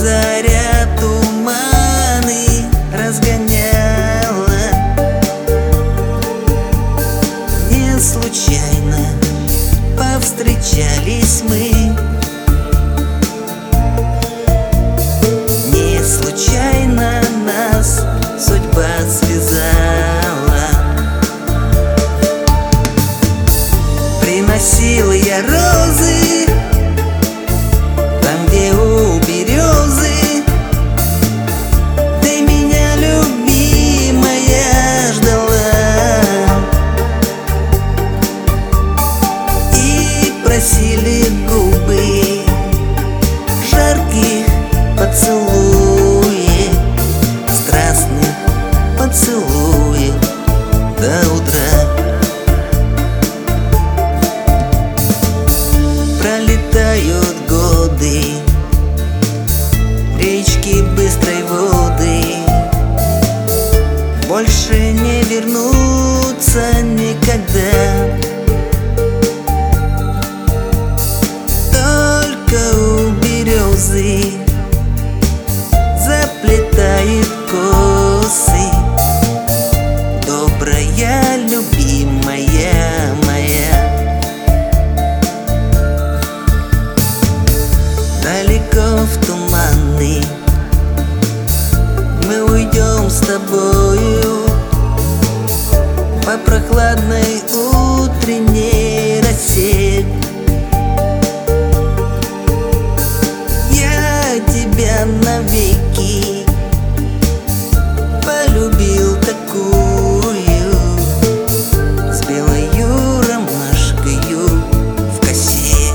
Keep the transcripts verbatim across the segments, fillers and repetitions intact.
заря туманы разгоняла. Не случайно повстречались мы, не случайно нас судьба связала. Приносил я розы там, где у березы, ты меня, любимая, ждала. И просили губы жарких поцелуев, страстных поцелуев до утра. Пролетают годы, речки быстрой воды больше не вернутся никогда. Только у березы заплетает косы добрая, любимая моя. Далеко в туманы мы уйдем с тобою по прохладной утренней росе. Я тебя навеки полюбил такую, с белою ромашкою в косе.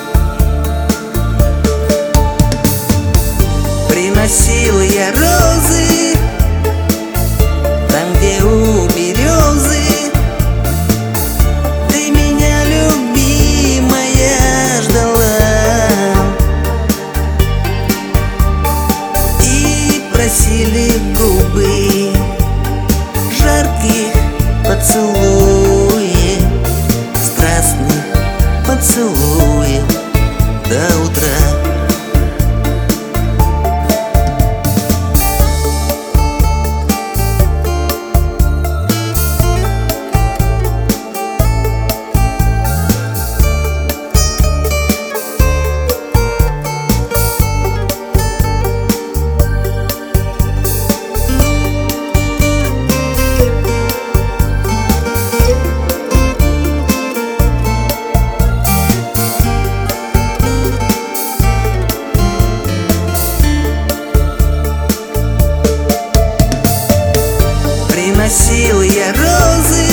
Приносил я розы там, где у березы, ты меня, любимая, ждала. И просили губы жарких поцелуев, страстных поцелуев до утра. Приносил я розы